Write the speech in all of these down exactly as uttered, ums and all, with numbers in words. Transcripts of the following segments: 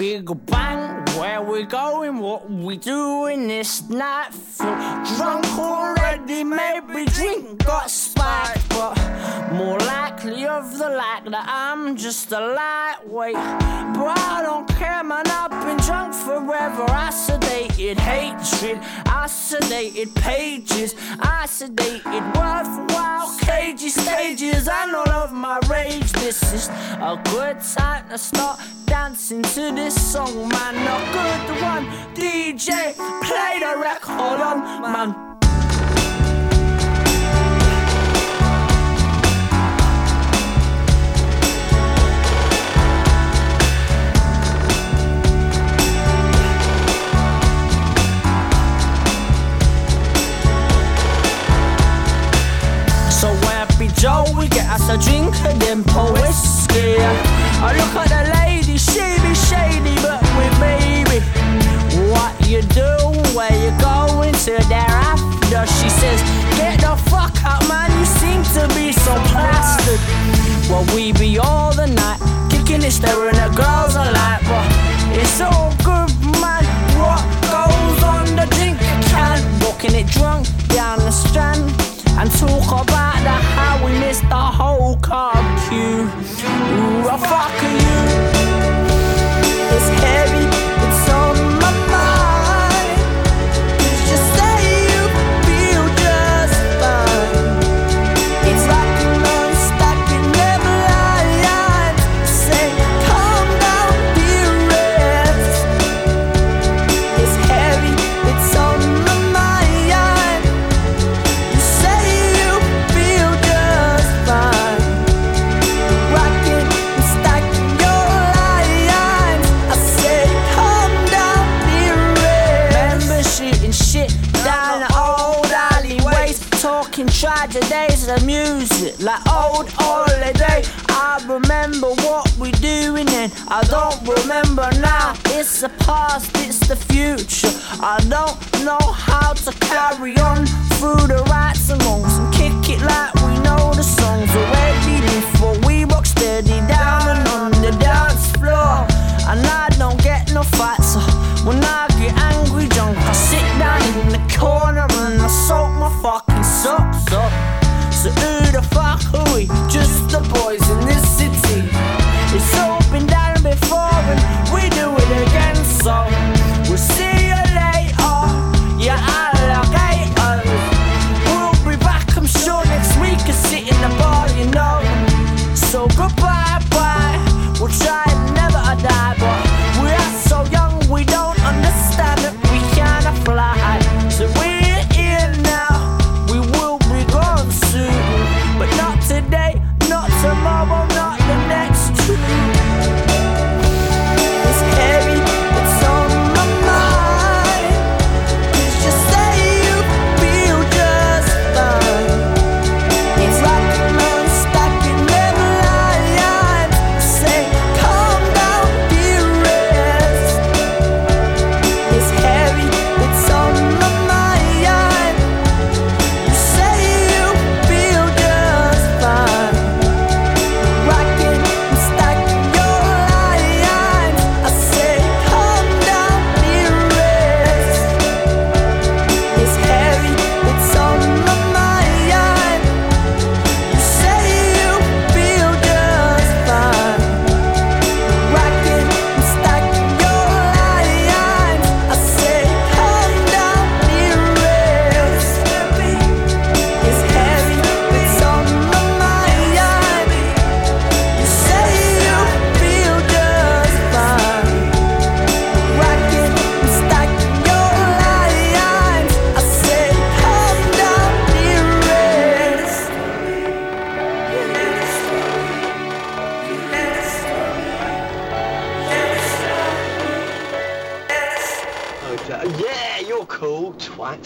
Big bang, where we going, what we doing this night? Feel drunk already, maybe drink got spiked, but more likely of the like that I'm just a lightweight. But I don't care, man, I've been drunk forever. I sedated hatred, I sedated pages, I sedated worthwhile cages, stages, and all of my rage. This is a good time to start dancing to this song, man. A good one, D J, play the record on, man. So Happy Joe, we get us a drink and then pour whiskey. I look at the lady, she be shady, but we baby. What you do, where you going to thereafter? She says, get the fuck out, man, you seem to be so plastered. Well, we be all the night, kicking it, staring at girls alike, but it's all good, man. What goes on the drink can? Walking it drunk down the strand and talk about the how we missed the whole carb queue. Ooh, I fuck you. It's heavy, it's on my mind. It's just say you feel just fine. It's like an unstacking never line. Say, calm down, dear rest. It's heavy, it's on my mind. You say you feel just fine. Rocking and stacking your lines. I say, calm down, dear rest. Remember shooting shit down the old alleyways, talking tragedies of music like old holiday. I remember what we doing then, I don't remember now. It's the past, it's the future. I don't know how to carry on through the rights and wrongs and kick it like we know the songs already. Before we rock steady down and on the dance floor, and I don't get no fights. So when I get angry drunk, I sit down in the corner and I soak my fucking socks up. So who the fuck are we? Just the boys in this city. It's all been done before and we do it again. So we'll see you later, you alligators. We'll be back, I'm sure, next week and sit in the bar, you know. So goodbye, bye. We'll try and never die, but we are so young we don't understand that we cannot fly. So we're here now, we will be gone soon, but not today, not tomorrow, not the next two. It's heavy, it's on my mind. It's just say you feel just fine. It's like an unstacking never line. Say, calm down, dear rest. It's heavy, it's on my mind. You say you feel just fine. Rocking and stacking your lines. I say, calm down, dear rest. It's heavy, it's on my mind. You say you feel just fine. Rocking and stacking your lines. I say, calm down, dear rest. It's heavy, it's on my mind. You say you feel just fine. Rocking and stacking your lines. I say, calm down, dear rest. Okay. Yeah, you're cool, twat.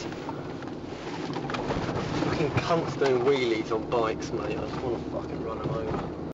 Fucking cunts doing wheelies on bikes, mate. I just want to fucking run them over.